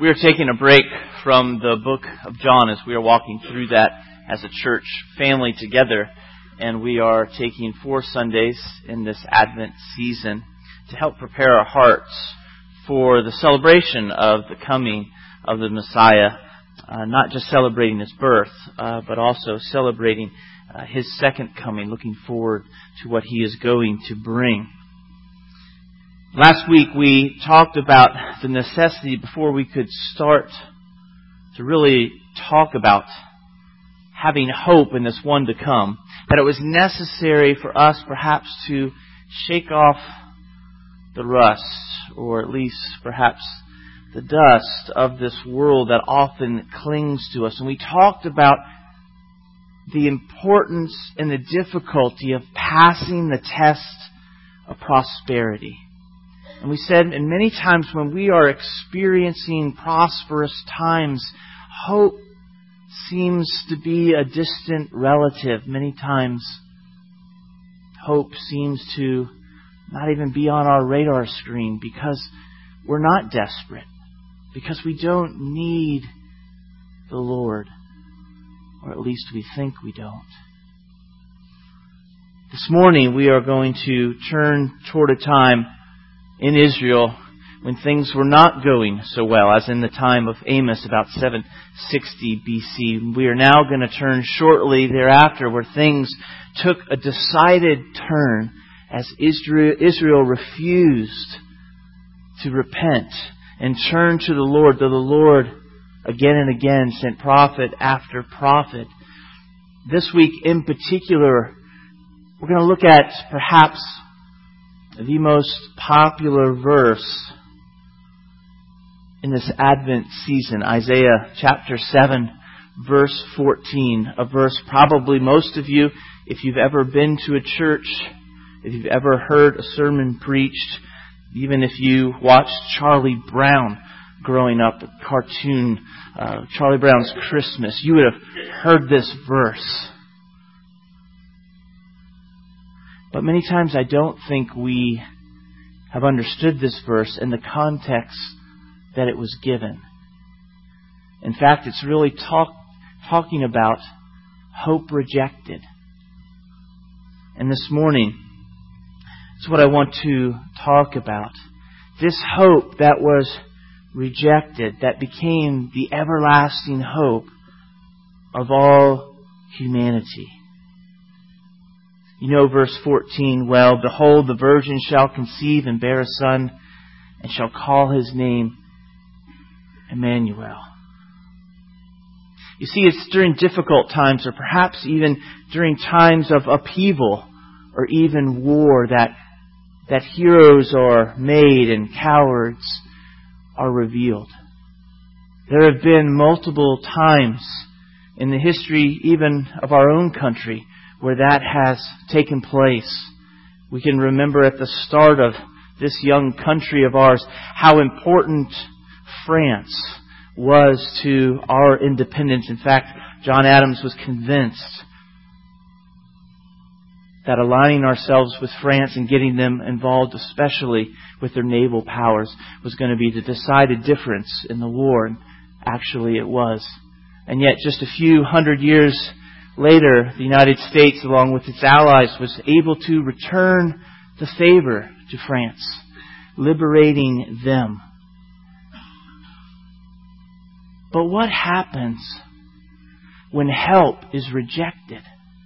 We are taking a break from the book of John as we are walking through that as a church family together. And we are taking 4 Sundays in this Advent season to help prepare our hearts for the celebration of the coming of the Messiah. Not just celebrating His birth, but also celebrating His second coming, looking forward to what He is going to bring. Last week we talked about the necessity, before we could start to really talk about having hope in this one to come, that it was necessary for us perhaps to shake off the rust, or at least perhaps the dust of this world that often clings to us. And we talked about the importance and the difficulty of passing the test of prosperity. And we said, and many times when we are experiencing prosperous times, hope seems to be a distant relative. Many times, hope seems to not even be on our radar screen because we're not desperate, because we don't need the Lord, or at least we think we don't. This morning we are going to turn toward a time in Israel when things were not going so well, as in the time of Amos about 760 BC. We are now going to turn shortly thereafter where things took a decided turn as Israel refused to repent and turn to the Lord, though the Lord again and again sent prophet after prophet. This week in particular, we're going to look at perhaps the most popular verse in this Advent season, Isaiah chapter 7, verse 14. A verse probably most of you, if you've ever been to a church, if you've ever heard a sermon preached, even if you watched Charlie Brown growing up, a cartoon, Charlie Brown's Christmas, you would have heard this verse. But many times I don't think we have understood this verse in the context that it was given. In fact, it's really talking about hope rejected. And this morning, it's what I want to talk about. This hope that was rejected, that became the everlasting hope of all humanity. You know verse 14 well. Behold, the virgin shall conceive and bear a son, and shall call his name Emmanuel. You see, it's during difficult times, or perhaps even during times of upheaval, or even war, that heroes are made and cowards are revealed. There have been multiple times in the history even of our own country where that has taken place. We can remember at the start of this young country of ours how important France was to our independence. In fact, John Adams was convinced that aligning ourselves with France and getting them involved, especially with their naval powers, was going to be the decided difference in the war. And actually it was. And yet just a few hundred years later, the United States, along with its allies, was able to return the favor to France, liberating them. But what happens when help is rejected?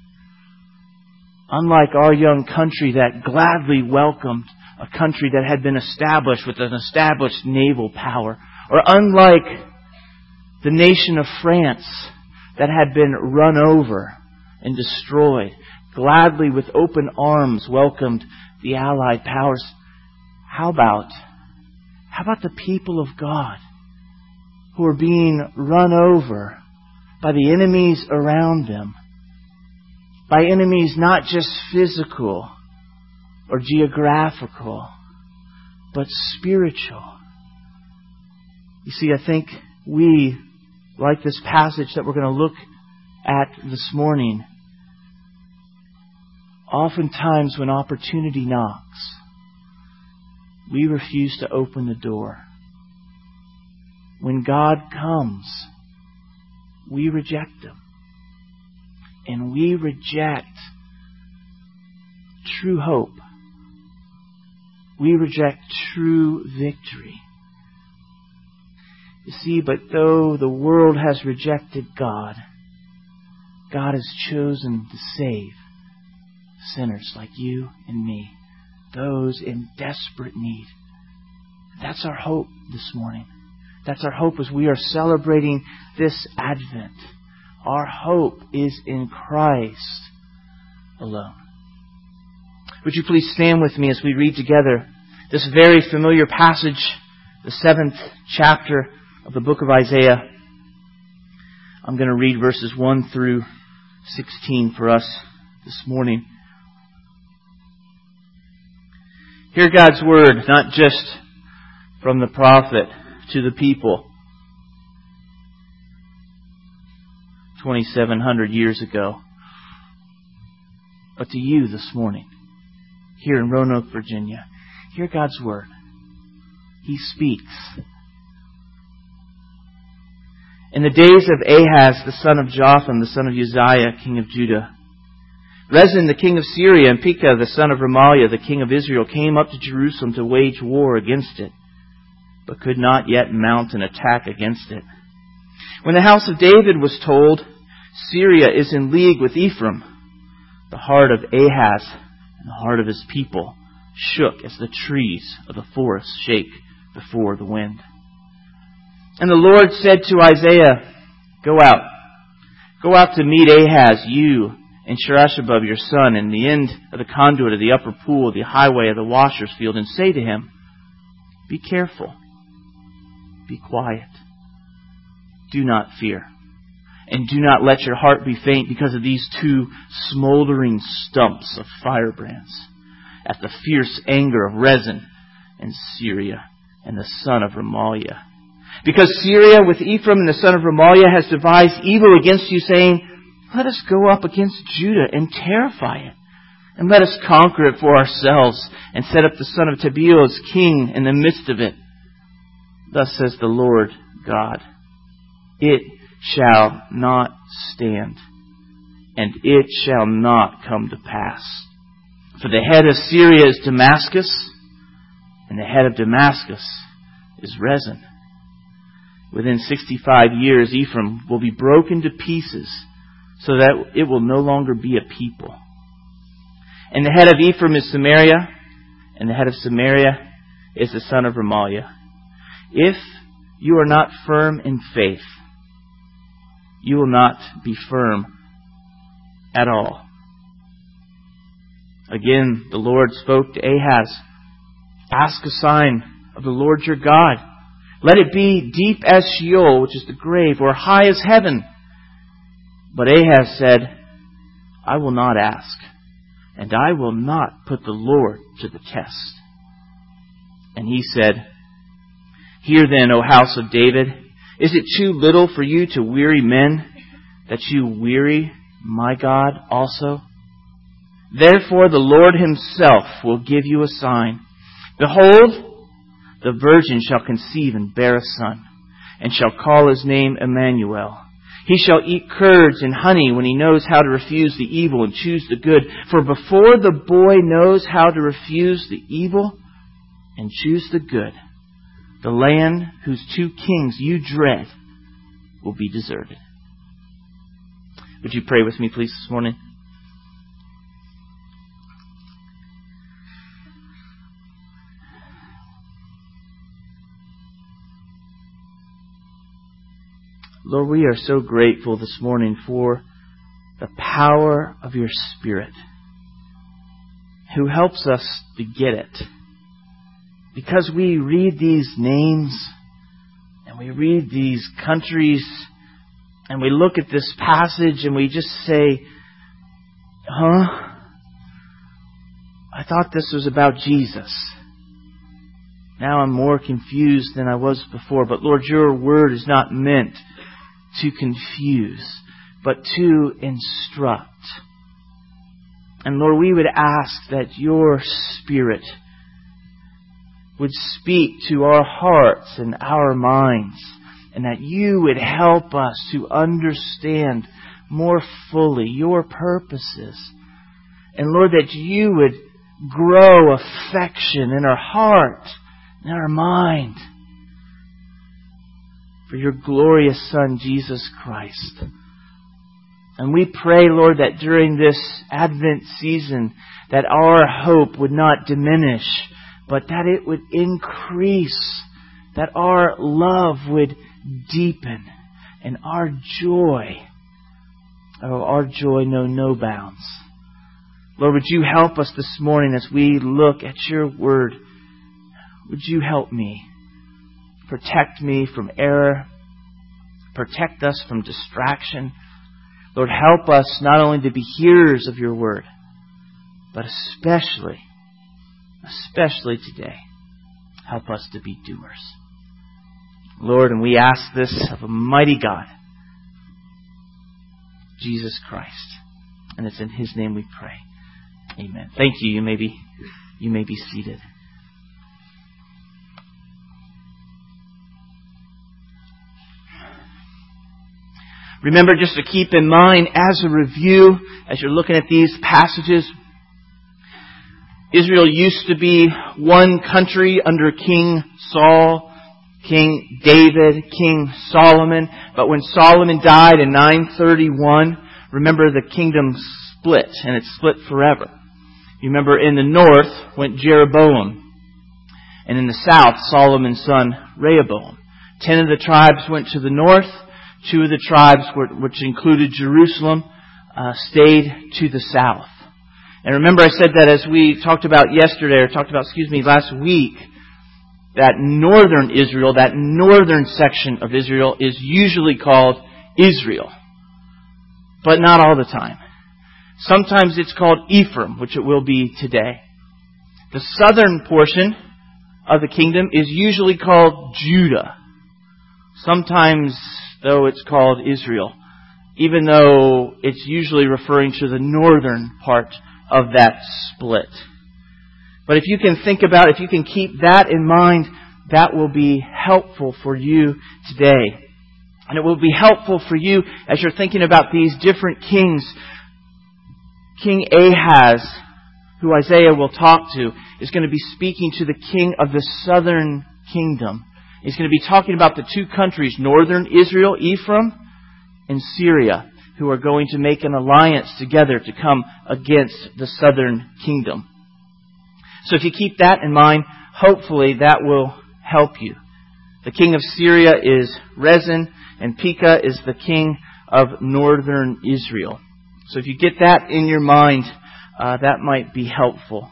Unlike our young country that gladly welcomed a country that had been established with an established naval power, or unlike the nation of France that had been run over and destroyed, gladly with open arms welcomed the Allied powers. How about the people of God who are being run over by the enemies around them? By enemies not just physical or geographical, but spiritual. You see, I think we, like this passage that we're going to look at this morning, oftentimes when opportunity knocks, we refuse to open the door. when God comes, we reject Him. And we reject true hope. We reject true victory. You see, but though the world has rejected God, God has chosen to save sinners like you and me, those in desperate need. That's our hope this morning. That's our hope as we are celebrating this Advent. Our hope is in Christ alone. Would you please stand with me as we read together this very familiar passage, the 7th chapter of the book of Isaiah. I'm going to read verses 1 through 16 for us this morning. Hear God's word, not just from the prophet to the people 2,700 years ago, but to you this morning, here in Roanoke, Virginia. Hear God's word. He speaks. In the days of Ahaz, the son of Jotham, the son of Uzziah, king of Judah, Rezin, the king of Syria, and Pekah, the son of Remaliah, the king of Israel, came up to Jerusalem to wage war against it, but could not yet mount an attack against it. When the house of David was told, Syria is in league with Ephraim, the heart of Ahaz and the heart of his people shook as the trees of the forest shake before the wind. And the Lord said to Isaiah, Go out to meet Ahaz, you and Shirashobab your son, in the end of the conduit of the upper pool, the highway of the washer's field, and say to him, Be careful, be quiet, do not fear, and do not let your heart be faint because of these two smoldering stumps of firebrands, at the fierce anger of Rezin and Syria and the son of Remaliah. Because Syria with Ephraim and the son of Remaliah has devised evil against you, saying, Let us go up against Judah and terrify it, and let us conquer it for ourselves, and set up the son of Tabeel as king in the midst of it. Thus says the Lord God, It shall not stand, and it shall not come to pass. For the head of Syria is Damascus, and the head of Damascus is Rezin. Within 65 years, Ephraim will be broken to pieces, so that it will no longer be a people. And the head of Ephraim is Samaria, and the head of Samaria is the son of Remaliah. If you are not firm in faith, you will not be firm at all. Again, the Lord spoke to Ahaz, Ask a sign of the Lord your God. Let it be deep as Sheol, which is the grave, or high as heaven. But Ahaz said, I will not ask, and I will not put the Lord to the test. And he said, Hear then, O house of David, is it too little for you to weary men, that you weary my God also? Therefore the Lord Himself will give you a sign. Behold, the virgin shall conceive and bear a son, and shall call his name Emmanuel. He shall eat curds and honey when he knows how to refuse the evil and choose the good. For before the boy knows how to refuse the evil and choose the good, the land whose two kings you dread will be deserted. Would you pray with me, please, this morning? Lord, we are so grateful this morning for the power of your Spirit, who helps us to get it. Because we read these names, and we read these countries, and we look at this passage, and we just say, I thought this was about Jesus. Now I'm more confused than I was before. But Lord, your word is not meant to confuse, but to instruct. And Lord, we would ask that your Spirit would speak to our hearts and our minds and that You would help us to understand more fully Your purposes. And Lord, that You would grow affection in our heart, in our mind, for Your glorious Son, Jesus Christ. And we pray, Lord, that during this Advent season, that our hope would not diminish, but that it would increase, that our love would deepen, and our joy know no bounds. Lord, would You help us this morning as we look at Your Word? Would You help me? Protect me from error. Protect us from distraction. Lord, help us not only to be hearers of Your Word, but especially today, help us to be doers. Lord, and we ask this of a mighty God, Jesus Christ. And it's in His name we pray. Amen. Thank you. You may be seated. Remember just to keep in mind as a review, as you're looking at these passages, Israel used to be one country under King Saul, King David, King Solomon. But when Solomon died in 931, remember the kingdom split, and it split forever. You remember in the north went Jeroboam, and in the south Solomon's son Rehoboam. 10 of the tribes went to the north. 2 of the tribes, which included Jerusalem, stayed to the south. And remember I said that as we talked about last week, that northern Israel, that northern section of Israel is usually called Israel. But not all the time. Sometimes it's called Ephraim, which it will be today. The southern portion of the kingdom is usually called Judah. Sometimes, though, it's called Israel, even though it's usually referring to the northern part of that split. But if you can keep that in mind, that will be helpful for you today. And it will be helpful for you as you're thinking about these different kings. King Ahaz, who Isaiah will talk to, is going to be speaking to the king of the southern kingdom. He's going to be talking about the 2 countries, northern Israel, Ephraim, and Syria, who are going to make an alliance together to come against the southern kingdom. So if you keep that in mind, hopefully that will help you. The king of Syria is Rezin, and Pekah is the king of northern Israel. So if you get that in your mind, that might be helpful.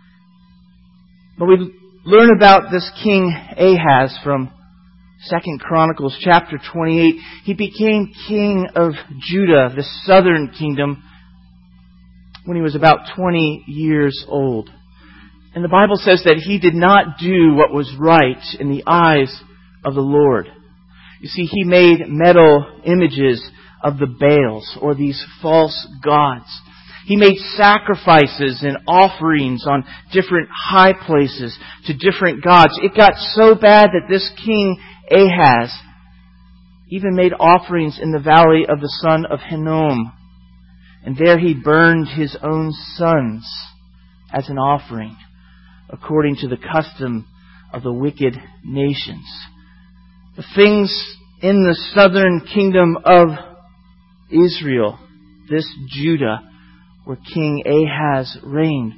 But we learn about this King Ahaz from 2 Chronicles chapter 28. He became king of Judah, the southern kingdom, when he was about 20 years old. And the Bible says that he did not do what was right in the eyes of the Lord. You see, he made metal images of the Baals, or these false gods. He made sacrifices and offerings on different high places to different gods. It got so bad that this King Ahaz even made offerings in the valley of the son of Hinnom. And there he burned his own sons as an offering, according to the custom of the wicked nations. The things in the southern kingdom of Israel, this Judah, where King Ahaz reigned,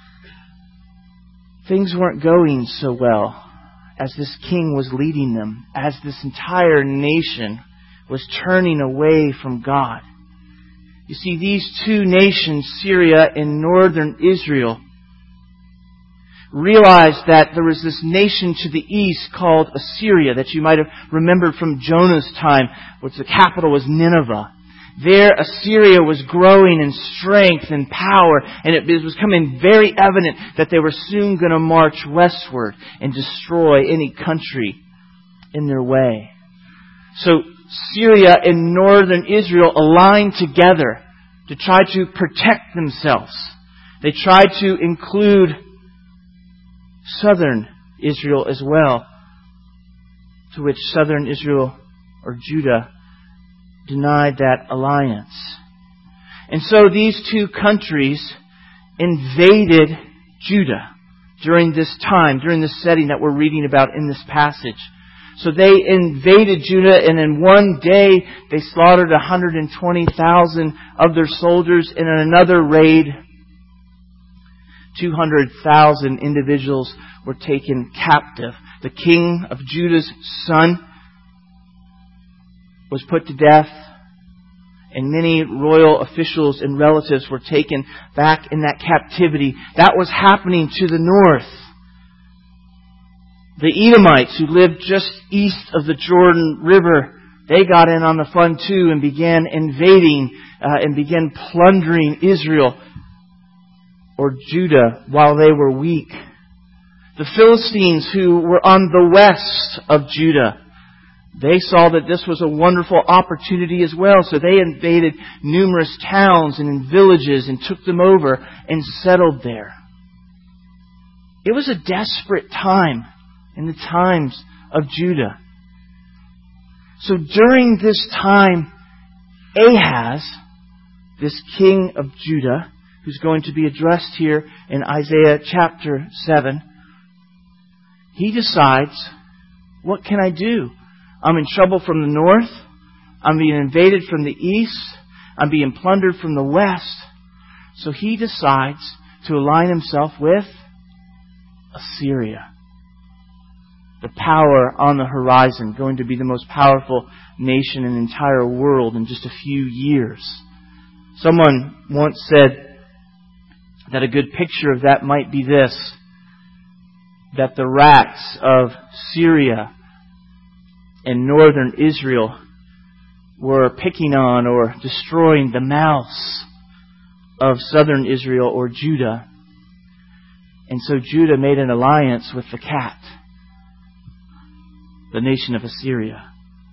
things weren't going so well as this king was leading them, as this entire nation was turning away from God. You see, these 2 nations, Syria and northern Israel, realized that there was this nation to the east called Assyria that you might have remembered from Jonah's time, which the capital was Nineveh. There, Assyria was growing in strength and power, and it was becoming very evident that they were soon going to march westward and destroy any country in their way. So Syria and northern Israel aligned together to try to protect themselves. They tried to include southern Israel as well, to which southern Israel or Judah, denied that alliance. And so these two countries invaded Judah during this time, during this setting that we're reading about in this passage. So they invaded Judah, and in one day they slaughtered 120,000 of their soldiers. And in another raid, 200,000 individuals were taken captive. The king of Judah's son was put to death, and many royal officials and relatives were taken back in that captivity. That was happening to the north. The Edomites, who lived just east of the Jordan River, they got in on the fun too and began invading and began plundering Israel or Judah while they were weak. The Philistines, who were on the west of Judah, they saw that this was a wonderful opportunity as well. So they invaded numerous towns and villages and took them over and settled there. It was a desperate time in the times of Judah. So during this time, Ahaz, this king of Judah, who's going to be addressed here in Isaiah chapter 7, he decides, what can I do? I'm in trouble from the north. I'm being invaded from the east. I'm being plundered from the west. So he decides to align himself with Assyria. The power on the horizon, going to be the most powerful nation in the entire world in just a few years. Someone once said that a good picture of that might be this, that the rats of Syria and northern Israel were picking on or destroying the mouse of southern Israel or Judah. And so Judah made an alliance with the cat, the nation of Assyria.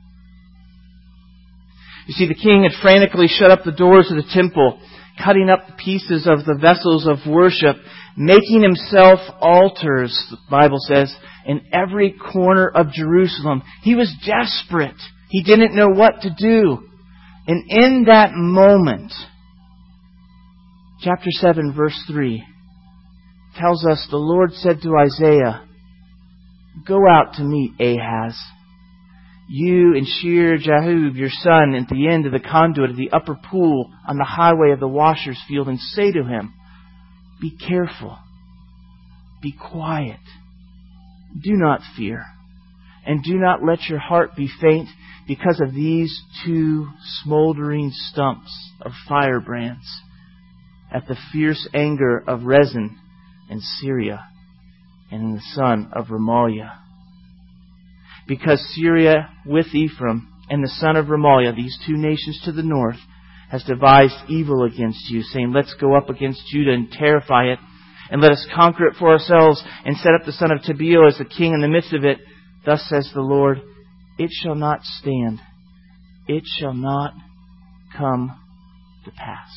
You see, the king had frantically shut up the doors of the temple, cutting up the pieces of the vessels of worship, making himself altars, the Bible says, in every corner of Jerusalem. He was desperate. He didn't know what to do. And in that moment, chapter 7, verse 3, tells us the Lord said to Isaiah, "Go out to meet Ahaz, you and Shear-Jahub, your son, at the end of the conduit of the upper pool on the highway of the washer's field, and say to him, be careful, be quiet, do not fear, and do not let your heart be faint because of these two smoldering stumps of firebrands at the fierce anger of Rezin and Syria and in the son of Remaliah. Because Syria with Ephraim and the son of Remaliah, these two nations to the north, has devised evil against you, saying, let's go up against Judah and terrify it, and let us conquer it for ourselves, and set up the son of Tabeel as the king in the midst of it. Thus says the Lord, it shall not stand. It shall not come to pass."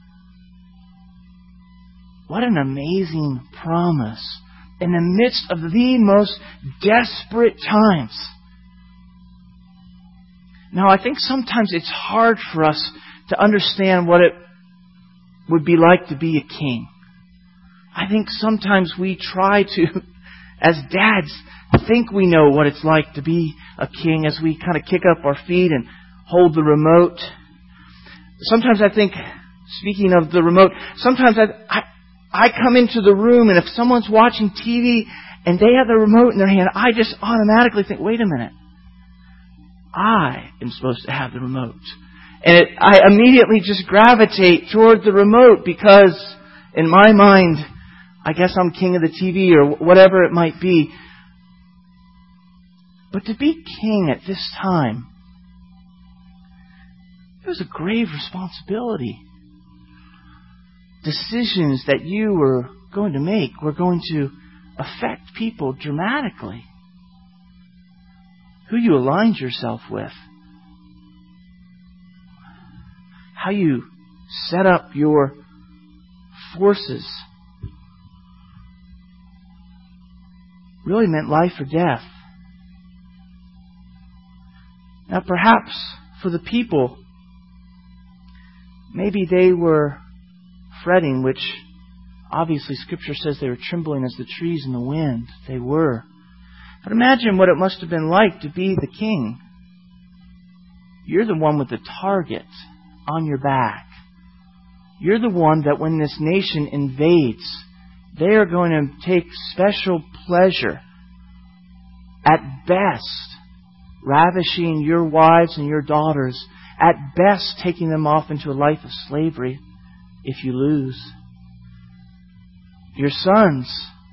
What an amazing promise in the midst of the most desperate times. Now, I think sometimes it's hard for us to understand what it would be like to be a king. I think sometimes we try to, as dads, think we know what it's like to be a king as we kind of kick up our feet and hold the remote. Sometimes I think, speaking of the remote, sometimes I come into the room, and if someone's watching TV and they have the remote in their hand, I just automatically think, wait a minute, I am supposed to have the remote. And I immediately just gravitate toward the remote because in my mind, I guess I'm king of the TV or whatever it might be. But to be king at this time, it was a grave responsibility. Decisions that you were going to make were going to affect people dramatically. Who you aligned yourself with. How you set up your forces. Really meant life or death. Now perhaps for the people, maybe they were fretting, which obviously Scripture says they were trembling as the trees in the wind. They were. But imagine what it must have been like to be the king. You're the one with the target on your back. You're the one that when this nation invades, they are going to take special pleasure, at best, ravishing your wives and your daughters, at best taking them off into a life of slavery if you lose. Your sons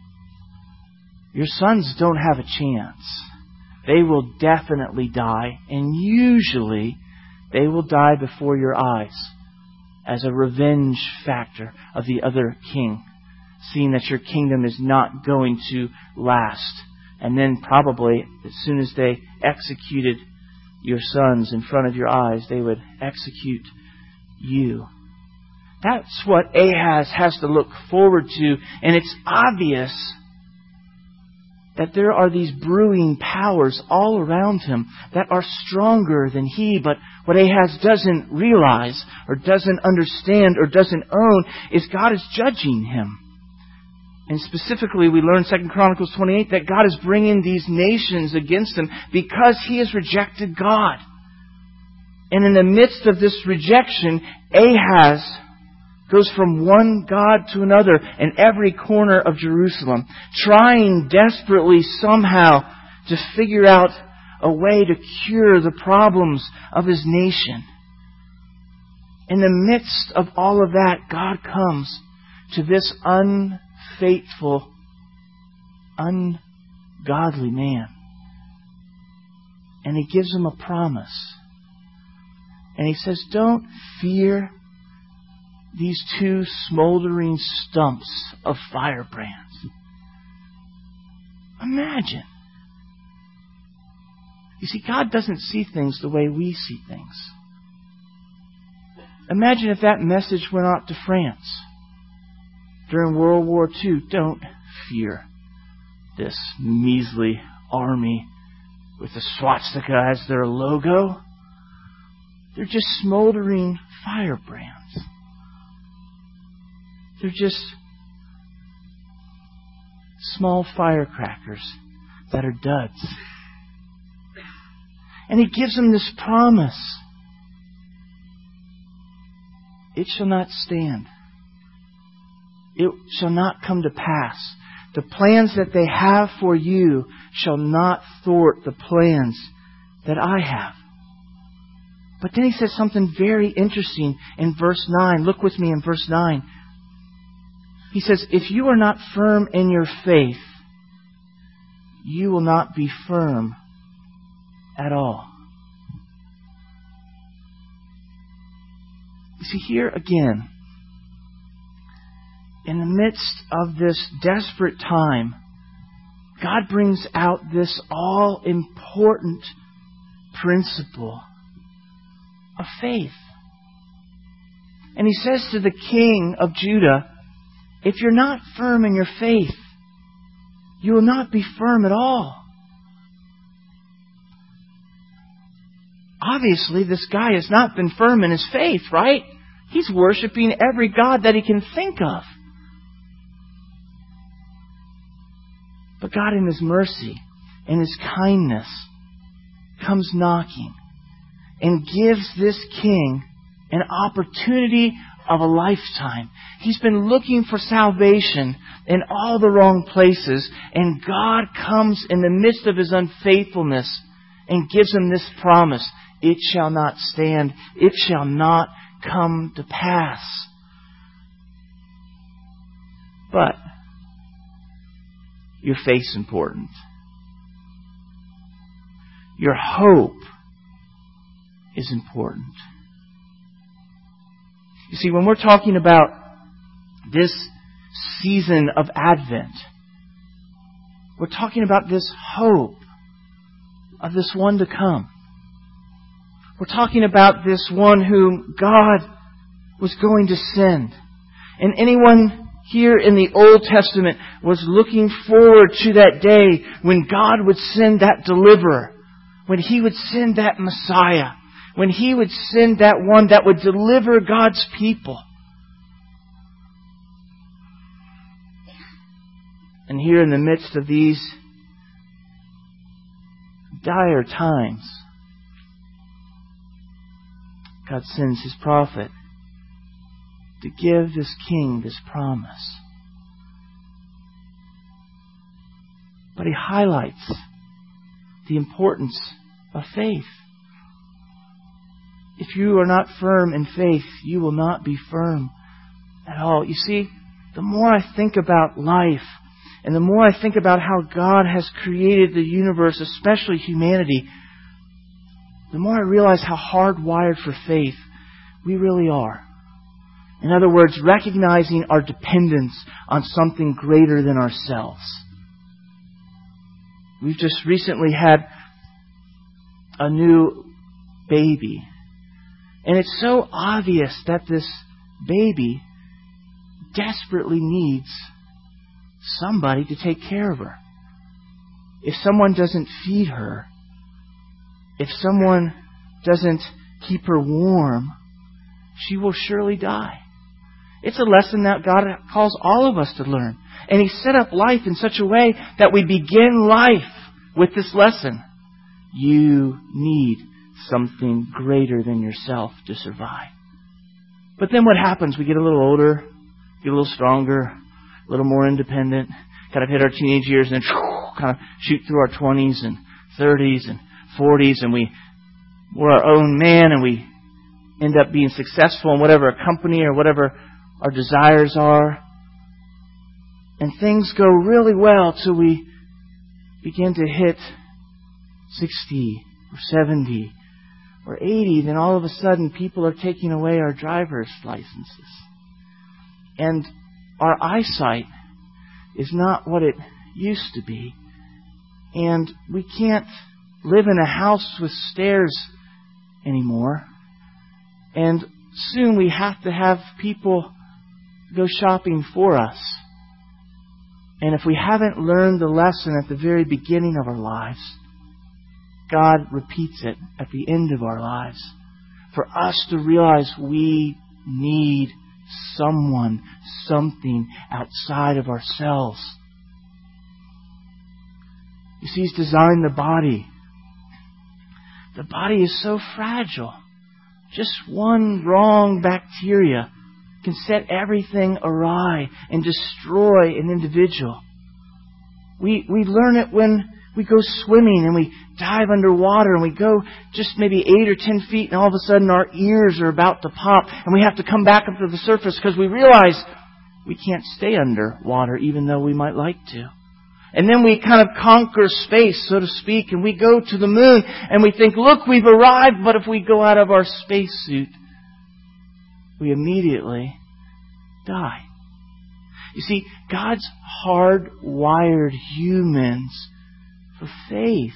don't have a chance. They will definitely die, and usually they will die before your eyes as a revenge factor of the other king, seeing that your kingdom is not going to last. And then probably, as soon as they executed your sons in front of your eyes, they would execute you. That's what Ahaz has to look forward to. And it's obvious that there are these brewing powers all around him that are stronger than he. But what Ahaz doesn't realize or doesn't understand or doesn't own is God is judging him. And specifically, we learn 2 Chronicles 28 that God is bringing these nations against him because he has rejected God. And in the midst of this rejection, Ahaz goes from one god to another in every corner of Jerusalem, trying desperately somehow to figure out a way to cure the problems of his nation. In the midst of all of that, God comes to this unfaithful, ungodly man. And He gives him a promise. And He says, don't fear these two smoldering stumps of firebrands. Imagine. You see, God doesn't see things the way we see things. Imagine if that message went out to France during World War II. Don't fear this measly army with the swastika as their logo. They're just smoldering firebrands. They're just small firecrackers that are duds. And He gives them this promise. It shall not stand. It shall not come to pass. The plans that they have for you shall not thwart the plans that I have. But then He says something very interesting in verse 9. Look with me in verse 9. He says, if you are not firm in your faith, you will not be firm at all. You see, here again, in the midst of this desperate time, God brings out this all-important principle of faith. And He says to the king of Judah, if you're not firm in your faith, you will not be firm at all. Obviously, this guy has not been firm in his faith, right? He's worshiping every god that he can think of. But God in His mercy and His kindness comes knocking and gives this king an opportunity of a lifetime. He's been looking for salvation in all the wrong places, and God comes in the midst of his unfaithfulness and gives him this promise. It shall not stand. It shall not come to pass. But your faith's important. Your hope is important. You see, when we're talking about this season of Advent, we're talking about this hope of this one to come. We're talking about this one whom God was going to send. And anyone here in the Old Testament was looking forward to that day when God would send that deliverer, when He would send that Messiah, when He would send that one that would deliver God's people. And here in the midst of these dire times, God sends His prophet to give this king this promise. But he highlights the importance of faith. If you are not firm in faith, you will not be firm at all. You see, the more I think about life, and the more I think about how God has created the universe, especially humanity, the more I realize how hardwired for faith we really are. In other words, recognizing our dependence on something greater than ourselves. We've just recently had a new baby. And it's so obvious that this baby desperately needs somebody to take care of her. If someone doesn't feed her, if someone doesn't keep her warm, she will surely die. It's a lesson that God calls all of us to learn. And He set up life in such a way that we begin life with this lesson. You need something greater than yourself to survive. But then what happens? We get a little older, get a little stronger, a little more independent, kind of hit our teenage years, and then kind of shoot through our 20s and 30s and 40s, and we're our own man, and we end up being successful in whatever company or whatever our desires are. And things go really well till we begin to hit 60 or 70 or 80. Then all of a sudden people are taking away our driver's licenses. And our eyesight is not what it used to be. And we can't live in a house with stairs anymore. And soon we have to have people go shopping for us. And if we haven't learned the lesson at the very beginning of our lives, God repeats it at the end of our lives. For us to realize we need someone, something outside of ourselves. You see, He's designed the body. The body is so fragile. Just one wrong bacteria can set everything awry and destroy an individual. We learn it when we go swimming and we dive underwater and we go just maybe 8 or 10 feet, and all of a sudden our ears are about to pop and we have to come back up to the surface because we realize we can't stay underwater even though we might like to. And then we kind of conquer space, so to speak, and we go to the moon and we think, look, we've arrived, but if we go out of our spacesuit, we immediately die. You see, God's hardwired humans for faith.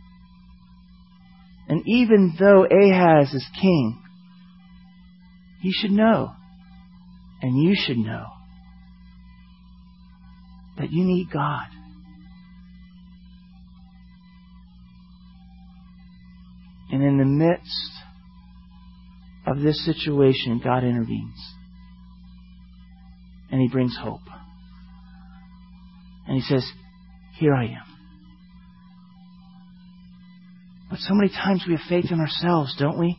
And even though Ahaz is king, he should know, and you should know, that you need God. And in the midst of this situation, God intervenes. And He brings hope. And He says, here I am. But so many times we have faith in ourselves, don't we?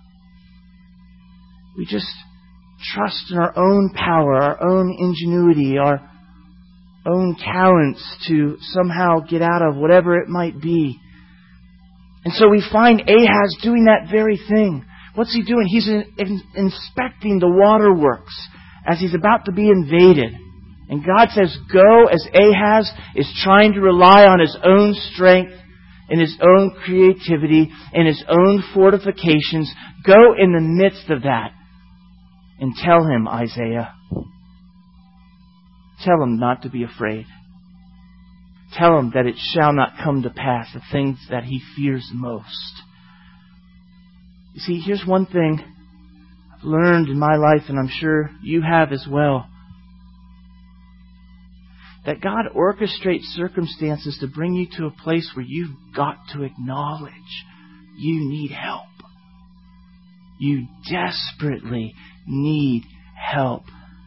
We just trust in our own power, our own ingenuity, our own talents to somehow get out of whatever it might be. And so we find Ahaz doing that very thing. What's he doing? He's inspecting the waterworks as he's about to be invaded. And God says, go, as Ahaz is trying to rely on his own strength and his own creativity and his own fortifications. Go in the midst of that and tell him, Isaiah, tell him not to be afraid. Tell him that it shall not come to pass, the things that he fears most. You see, here's one thing I've learned in my life, and I'm sure you have as well. that God orchestrates circumstances to bring you to a place where you've got to acknowledge you need help. You desperately need help.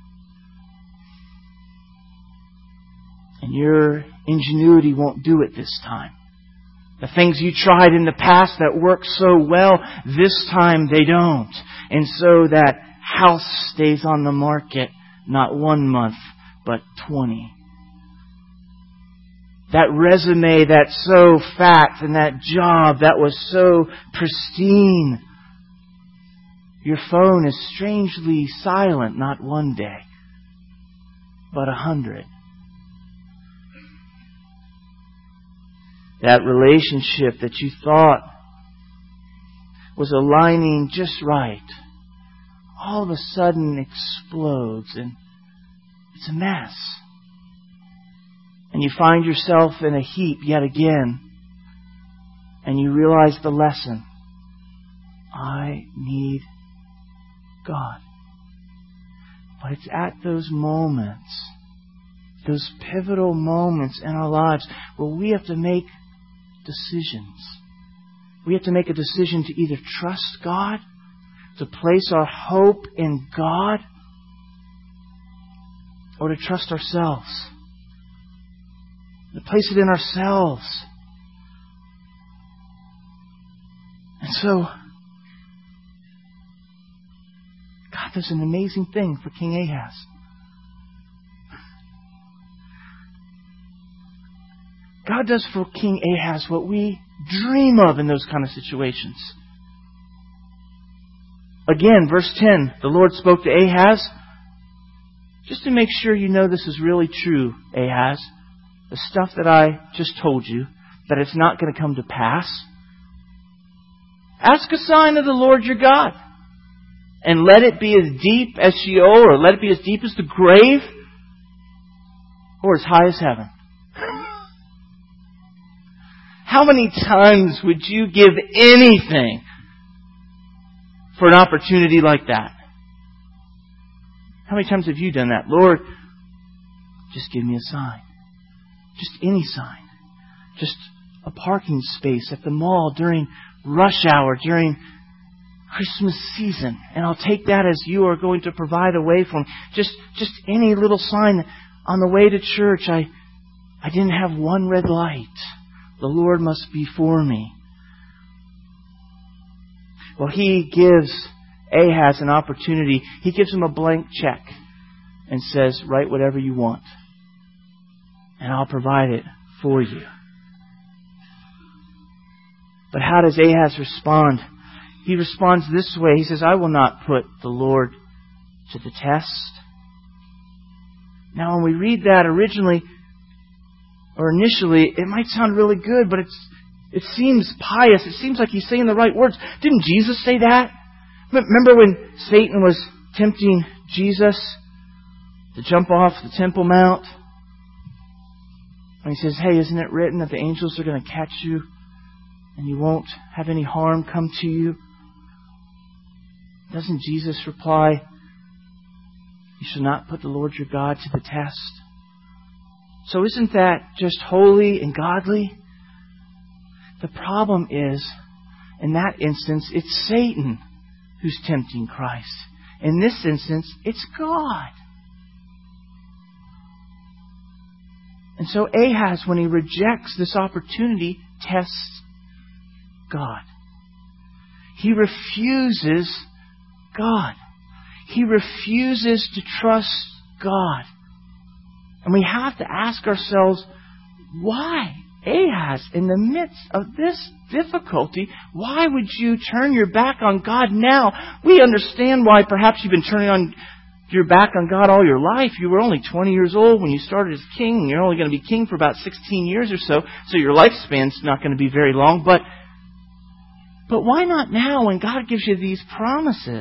And your ingenuity won't do it this time. The things you tried in the past that worked so well, this time they don't. And so that house stays on the market not 1 month, but 20. That resume that's so fat and that job that was so pristine. Your phone is strangely silent, not 1 day, but 100. That relationship that you thought was aligning just right, all of a sudden explodes and it's a mess. And you find yourself in a heap yet again. And you realize the lesson. I need God. But it's at those moments, those pivotal moments in our lives where we have to make decisions. We have to make a decision to either trust God, to place our hope in God, or to trust ourselves. To place it in ourselves. And so, God does an amazing thing for King Ahaz. God does for King Ahaz what we dream of in those kind of situations. Again, verse 10, the Lord spoke to Ahaz. Just to make sure you know this is really true, Ahaz, the stuff that I just told you, that it's not going to come to pass. Ask a sign of the Lord your God. And let it be as deep as Sheol, or let it be as deep as the grave, or as high as heaven. How many times would you give anything for an opportunity like that? How many times have you done that? Lord, just give me a sign. Just any sign. Just a parking space at the mall during rush hour, during Christmas season. And I'll take that as you are going to provide a way for me. Just any little sign. On the way to church, I didn't have one red light. The Lord must be for me. Well, He gives Ahaz an opportunity. He gives him a blank check and says, write whatever you want. And I'll provide it for you. But how does Ahaz respond? He responds this way. He says, I will not put the Lord to the test. Now, when we read that originally, or initially, it might sound really good, but it seems pious. It seems like he's saying the right words. Didn't Jesus say that? Remember when Satan was tempting Jesus to jump off the Temple Mount? And he says, hey, isn't it written that the angels are going to catch you and you won't have any harm come to you? Doesn't Jesus reply, you shall not put the Lord your God to the test? So isn't that just holy and godly? The problem is, in that instance, it's Satan who's tempting Christ. In this instance, it's God. And so Ahaz, when he rejects this opportunity, tests God. He refuses God. He refuses to trust God. And we have to ask ourselves, why? Ahaz, in the midst of this difficulty, why would you turn your back on God now? We understand why perhaps you've been turning on your back on God all your life. You were only 20 years old when you started as king, and you're only going to be king for about 16 years or so, so your lifespan's not going to be very long. But why not now when God gives you these promises?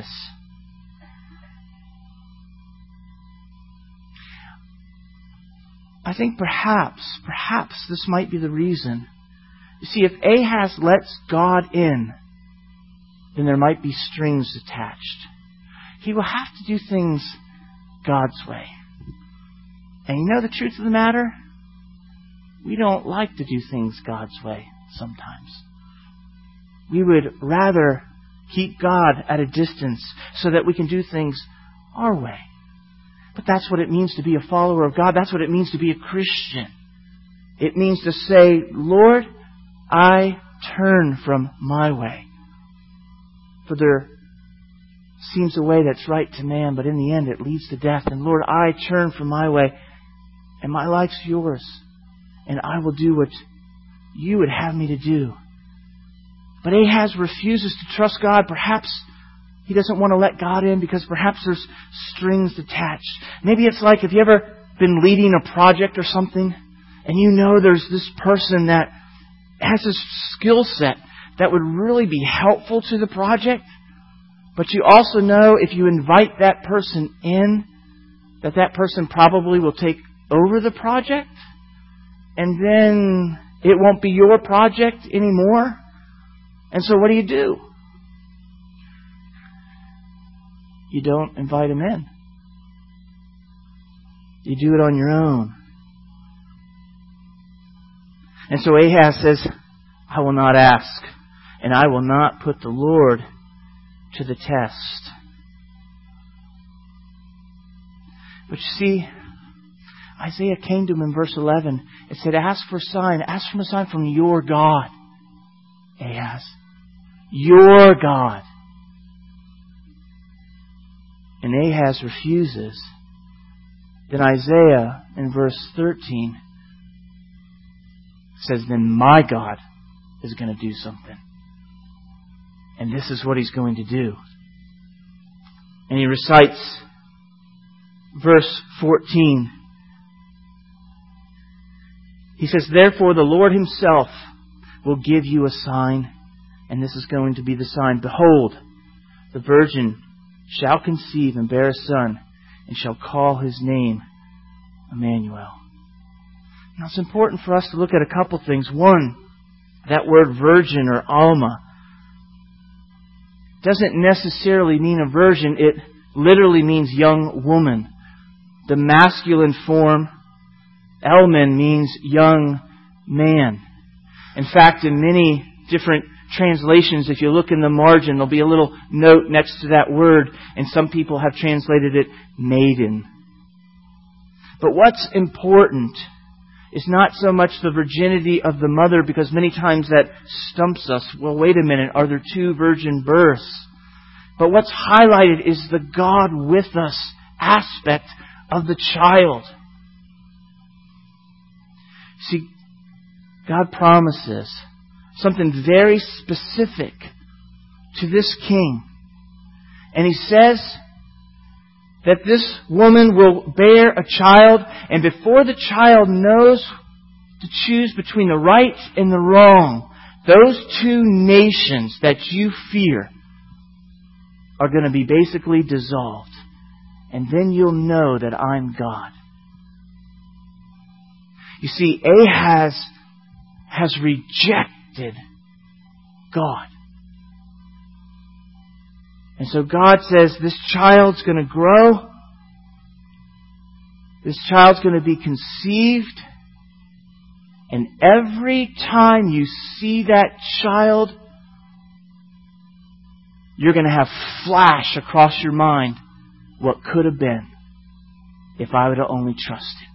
I think perhaps this might be the reason. You see, if Ahaz lets God in, then there might be strings attached. He will have to do things God's way. And you know the truth of the matter? We don't like to do things God's way sometimes. We would rather keep God at a distance so that we can do things our way. But that's what it means to be a follower of God. That's what it means to be a Christian. It means to say, Lord, I turn from my way. For there seems a way that's right to man, but in the end it leads to death. And Lord, I turn from my way, and my life's yours. And I will do what you would have me to do. But Ahaz refuses to trust God. Perhaps he doesn't want to let God in because perhaps there's strings attached. Maybe it's like, have you ever been leading a project or something, and you know there's this person that has this skill set that would really be helpful to the project, but you also know if you invite that person in, that person probably will take over the project, and then it won't be your project anymore. And so what do? You don't invite him in. You do it on your own. And so Ahaz says, I will not ask, and I will not put the Lord to the test. But you see, Isaiah came to him in verse 11 and said, ask for a sign. Ask for a sign from your God, Ahaz. Your God. And Ahaz refuses. Then Isaiah in verse 13 says, then my God is going to do something. And this is what He's going to do. And he recites verse 14. He says, therefore the Lord Himself will give you a sign, and this is going to be the sign. Behold, the virgin shall conceive and bear a son, and shall call his name Emmanuel. Now it's important for us to look at a couple things. One, that word virgin or Alma doesn't necessarily mean a virgin. It literally means young woman. The masculine form, Elman, means young man. In fact, in many different translations, if you look in the margin, there'll be a little note next to that word, and some people have translated it maiden. But what's important is not so much the virginity of the mother, because many times that stumps us. Well, wait a minute, are there two virgin births? But what's highlighted is the God with us aspect of the child. See, God promises something very specific to this king. And He says that this woman will bear a child, and before the child knows to choose between the right and the wrong, those two nations that you fear are going to be basically dissolved. And then you'll know that I'm God. You see, Ahaz has rejected God. And so God says, this child's going to grow. This child's going to be conceived. And every time you see that child, you're going to have flash across your mind what could have been if I would have only trusted.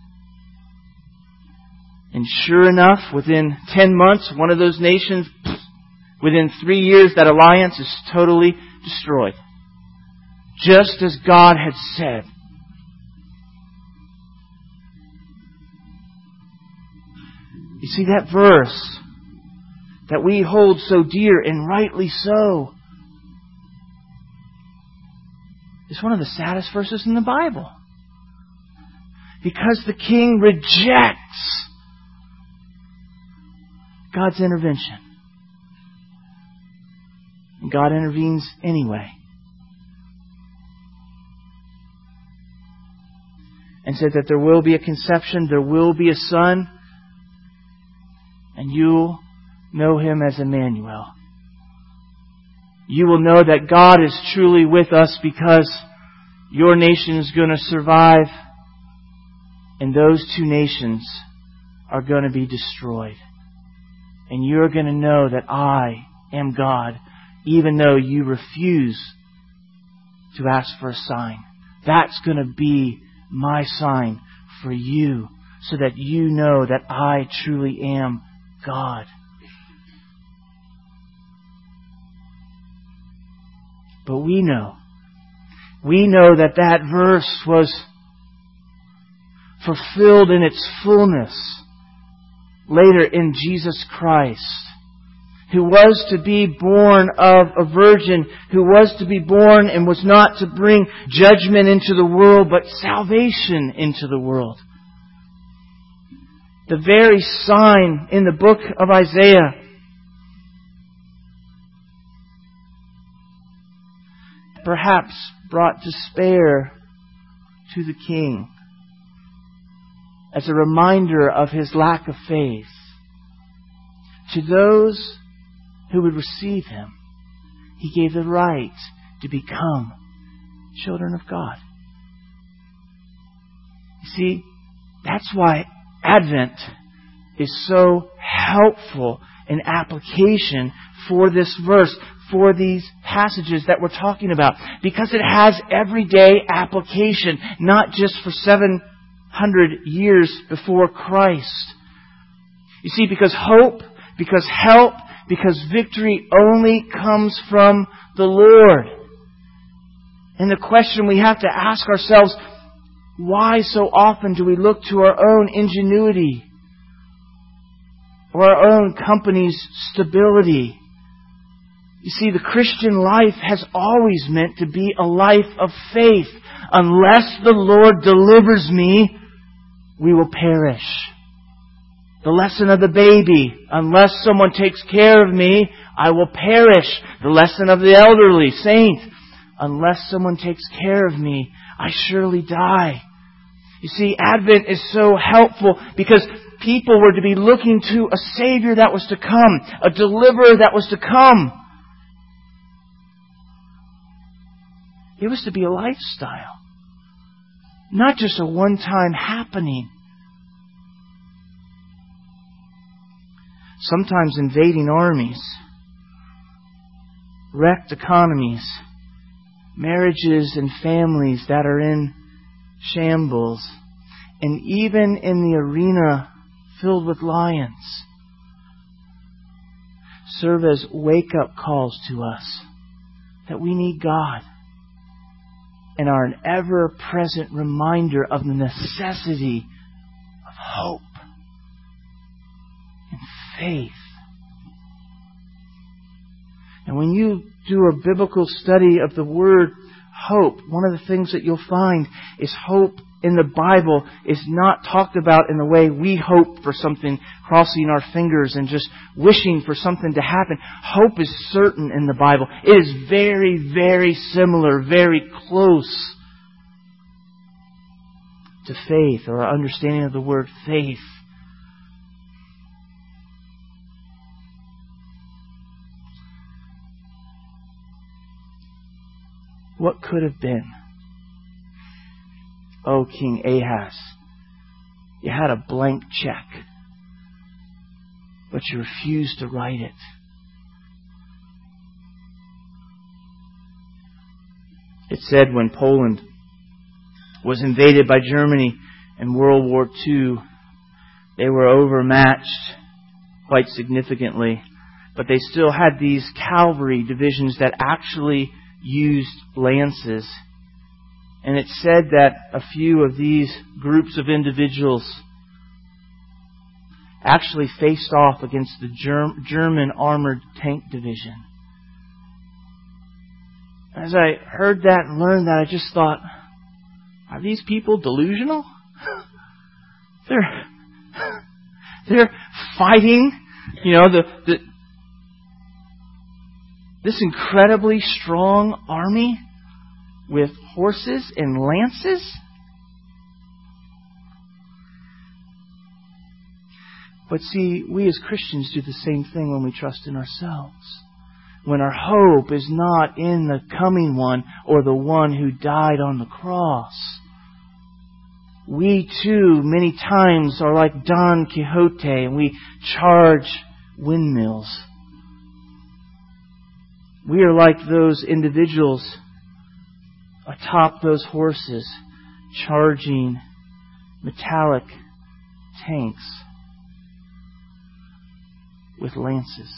And sure enough, within 10 months, one of those nations, within 3 years, that alliance is totally destroyed. Just as God had said. You see, that verse that we hold so dear, and rightly so, is one of the saddest verses in the Bible. Because the king rejects God's intervention. And God intervenes anyway. And said that there will be a conception, there will be a son, and you'll know Him as Emmanuel. You will know that God is truly with us because your nation is going to survive And those two nations are going to be destroyed. And you're going to know that I am God, even though you refuse to ask for a sign. That's going to be my sign for you, so that you know that I truly am God. But we know that that verse was fulfilled in its fullness later in Jesus Christ, who was to be born of a virgin, who was to be born and was not to bring judgment into the world, but salvation into the world. The very sign in the book of Isaiah perhaps brought despair to the king as a reminder of his lack of faith. To those who would receive Him, He gave the right to become children of God. You see, that's why Advent is so helpful in application for this verse, for these passages that we're talking about, because it has everyday application, not just for 700 years before Christ. You see, because hope, because help, because victory only comes from the Lord. And the question we have to ask ourselves, why so often do we look to our own ingenuity or our own company's stability? You see, the Christian life has always meant to be a life of faith. Unless the Lord delivers me, we will perish. The lesson of the baby, unless someone takes care of me, I will perish. The lesson of the elderly saint, unless someone takes care of me, I surely die. You see, Advent is so helpful because people were to be looking to a Savior that was to come, a deliverer that was to come. It was to be a lifestyle, not just a one-time happening. Sometimes invading armies, wrecked economies, marriages and families that are in shambles, and even in the arena filled with lions, serve as wake-up calls to us that we need God and are an ever-present reminder of the necessity of hope and faith. And when you do a biblical study of the word hope, one of the things that you'll find is hope in the Bible is not talked about in the way we hope for something, crossing our fingers and just wishing for something to happen. Hope is certain in the Bible. It is very, very similar, very close to faith, or our understanding of the word faith. What could have been? Oh, King Ahaz, you had a blank check, but you refused to write it. It said when Poland was invaded by Germany in World War II, they were overmatched quite significantly, but they still had these cavalry divisions that actually used lances. And it said that a few of these groups of individuals actually faced off against the German armored tank division. As I heard that and learned that, I just thought, are these people delusional? They're fighting, this incredibly strong army with horses and lances? But see, we as Christians do the same thing when we trust in ourselves. When our hope is not in the coming one or the one who died on the cross. We too, many times, are like Don Quixote and we charge windmills. We are like those individuals atop those horses, charging metallic tanks with lances.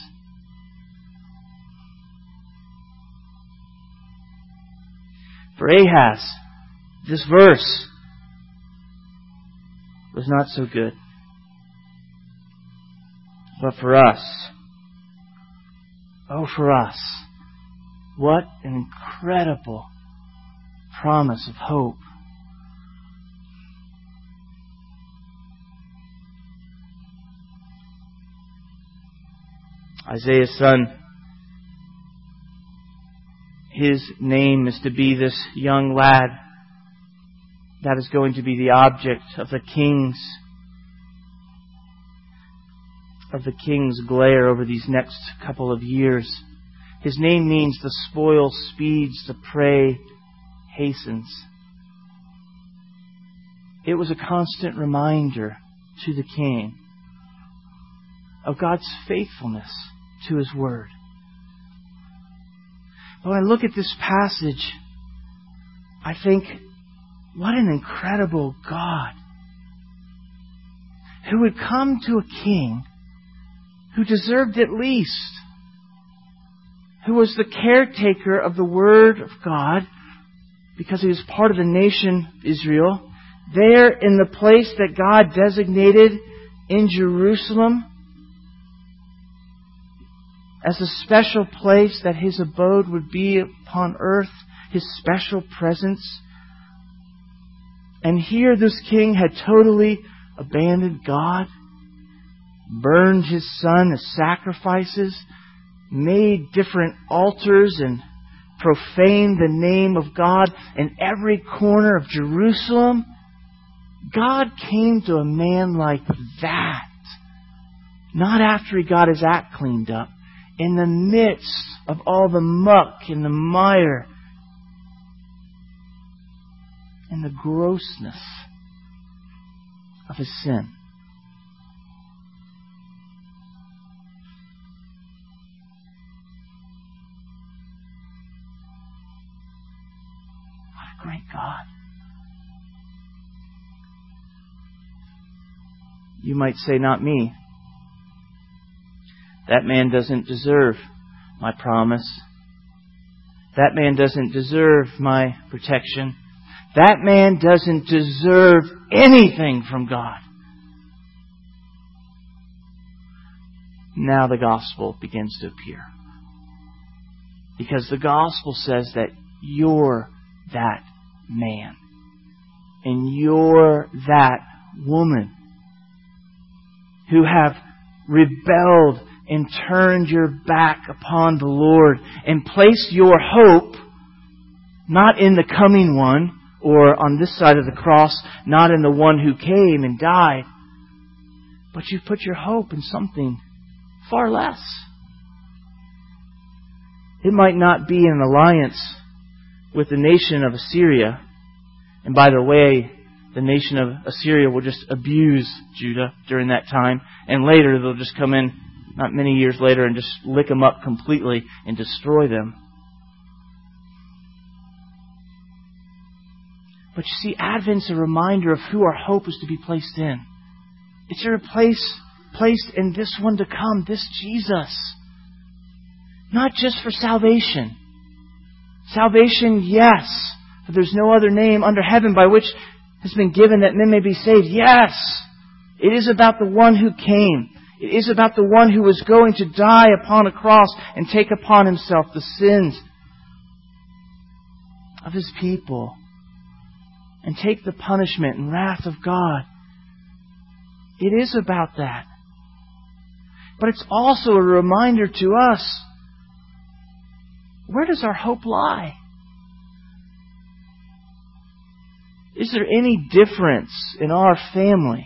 For Ahaz, this verse was not so good. But for us, oh, for us, what an incredible promise of hope. Isaiah's son, his name is to be this young lad that is going to be the object of the king's glare over these next couple of years. His name means the spoil speeds, the prey hastens. It was a constant reminder to the king of God's faithfulness to His Word. But when I look at this passage, I think, what an incredible God who would come to a king who deserved it least, who was the caretaker of the Word of God because he was part of the nation Israel, there in the place that God designated in Jerusalem as a special place that His abode would be upon earth, His special presence. And here this king had totally abandoned God, burned his son as sacrifices, made different altars and profaned the name of God in every corner of Jerusalem. God came to a man like that, not after he got his act cleaned up, in the midst of all the muck and the mire and the grossness of his sin. What a great God. You might say, not me. That man doesn't deserve my promise. That man doesn't deserve my protection. That man doesn't deserve anything from God. Now the gospel begins to appear. Because the gospel says that you're that man. And you're that woman who have rebelled and turned your back upon the Lord and placed your hope not in the coming one or on this side of the cross, not in the one who came and died, but you've put your hope in something far less. It might not be an alliance with the nation of Assyria. And by the way, the nation of Assyria will just abuse Judah during that time. And later they'll just come in, not many years later, and just lick them up completely and destroy them. But you see, Advent's a reminder of who our hope is to be placed in. It's a placed in this one to come, this Jesus. Not just for salvation. Salvation, yes. For there's no other name under heaven by which has been given that men may be saved. Yes. It is about the one who came. It is about the one who was going to die upon a cross and take upon Himself the sins of His people and take the punishment and wrath of God. It is about that. But it's also a reminder to us, where does our hope lie? Is there any difference in our family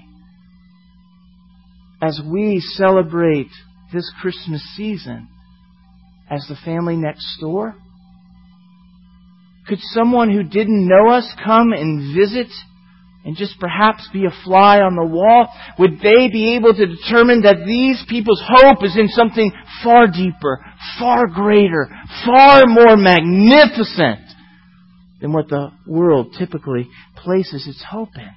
as we celebrate this Christmas season as the family next door? Could someone who didn't know us come and visit and just perhaps be a fly on the wall? Would they be able to determine that these people's hope is in something far deeper, far greater, far more magnificent than what the world typically places its hope in?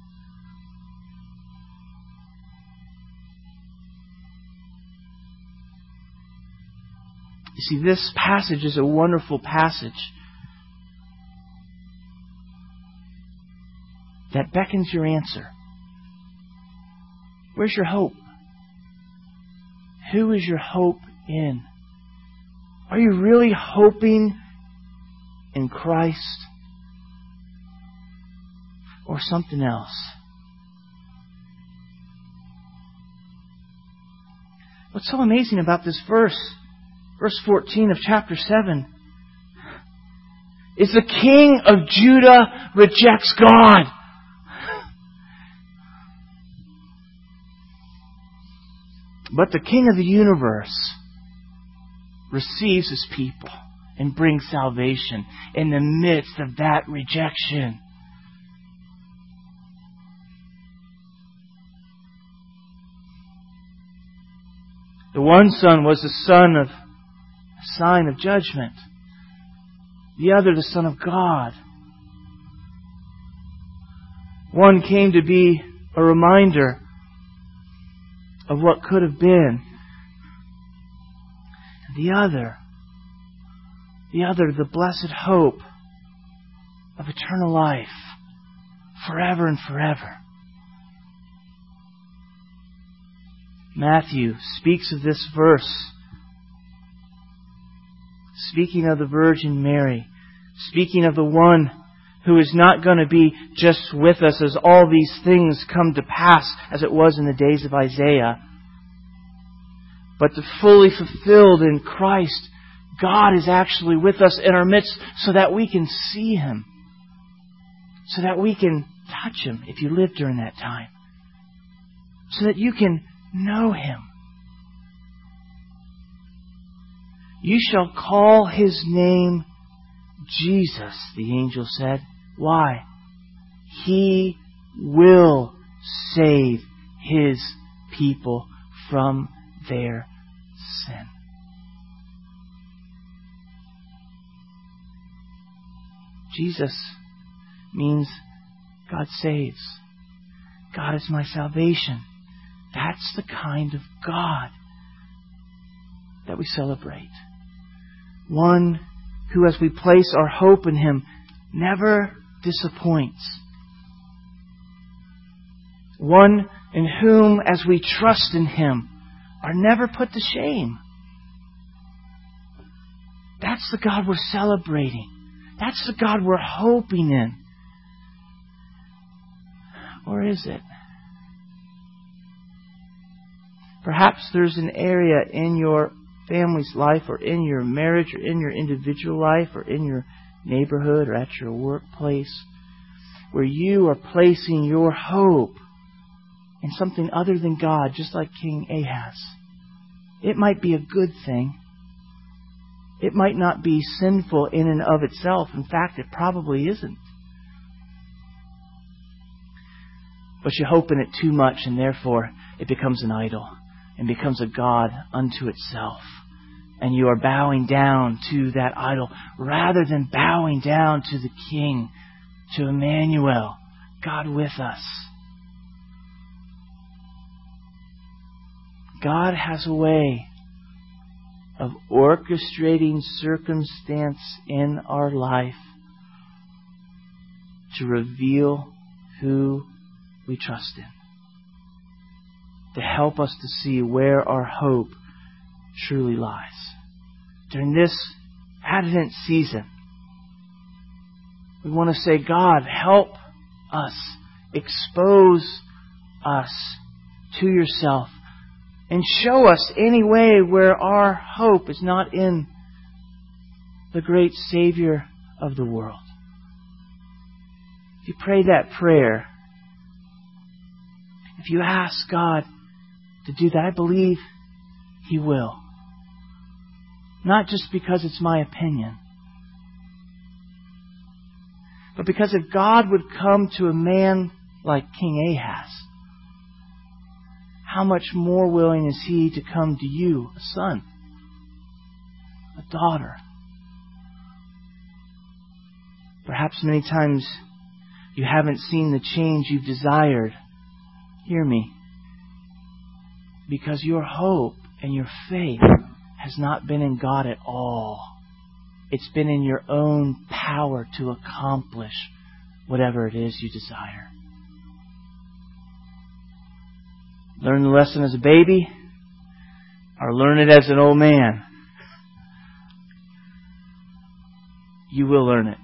You see, this passage is a wonderful passage that beckons your answer. Where's your hope? Who is your hope in? Are you really hoping in Christ or something else? What's so amazing about this verse 14 of chapter 7, is the King of Judah rejects God. But the King of the universe receives His people and brings salvation in the midst of that rejection. The one son was the sign of judgment. The other, the Son of God. One came to be a reminder of what could have been. The other, the blessed hope of eternal life, forever and forever. Matthew speaks of this verse, speaking of the Virgin Mary, speaking of the one who is not going to be just with us as all these things come to pass as it was in the days of Isaiah, but to fully fulfilled in Christ, God is actually with us in our midst so that we can see Him, so that we can touch Him if you lived during that time, so that you can know Him. You shall call His name Jesus, the angel said. Why? He will save His people from their sin. Jesus means God saves. God is my salvation. That's the kind of God that we celebrate. One who, as we place our hope in Him, never disappoints. One in whom, as we trust in Him, are never put to shame. That's the God we're celebrating. That's the God we're hoping in. Or is it? Perhaps there's an area in your family's life, or in your marriage, or in your individual life, or in your neighborhood, or at your workplace, where you are placing your hope in something other than God, just like King Ahaz. It might be a good thing. It might not be sinful in and of itself. In fact, it probably isn't. But you hope in it too much, and therefore it becomes an idol and becomes a god unto itself. And you are bowing down to that idol rather than bowing down to the King, to Emmanuel, God with us. God has a way of orchestrating circumstance in our life to reveal who we trust in, to help us to see where our hope truly lies. During this Advent season, we want to say, God, help us, expose us to Yourself, and show us any way where our hope is not in the great Savior of the world. If you pray that prayer, if you ask God to do that, I believe He will. Not just because it's my opinion, but because if God would come to a man like King Ahaz? How much more willing is He to come to you, a son, a daughter? Perhaps many times you haven't seen the change you've desired. Hear me. Because your hope and your faith has not been in God at all. It's been in your own power to accomplish whatever it is you desire. Learn the lesson as a baby or learn it as an old man. You will learn it.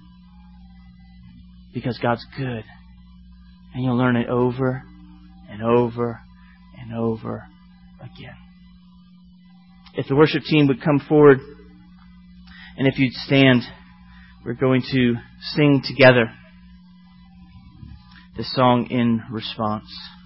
Because God's good. And you'll learn it over and over and over again. If the worship team would come forward, and if you'd stand, we're going to sing together the song in response.